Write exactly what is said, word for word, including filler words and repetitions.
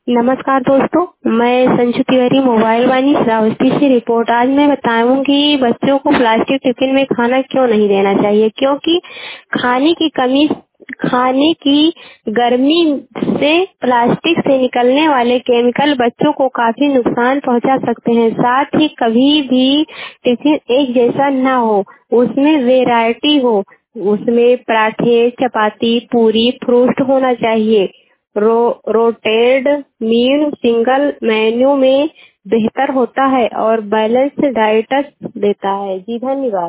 नमस्कार दोस्तों, मैं संजू तिवारी मोबाइल वाणी श्रावस्ती से रिपोर्ट। आज मैं बताऊंगी बच्चों को प्लास्टिक टिफिन में खाना क्यों नहीं देना चाहिए, क्योंकि खाने की कमी खाने की गर्मी से प्लास्टिक से निकलने वाले केमिकल बच्चों को काफी नुकसान पहुंचा सकते हैं। साथ ही कभी भी टिफिन एक जैसा ना हो, उसमें वैरायटी हो, उसमें पराठे, चपाती, पूरी, फ्रूट होना चाहिए। रो रोटेड मील सिंगल मेन्यू में बेहतर होता है और बैलेंस डाइट देता है। जी धन्यवाद।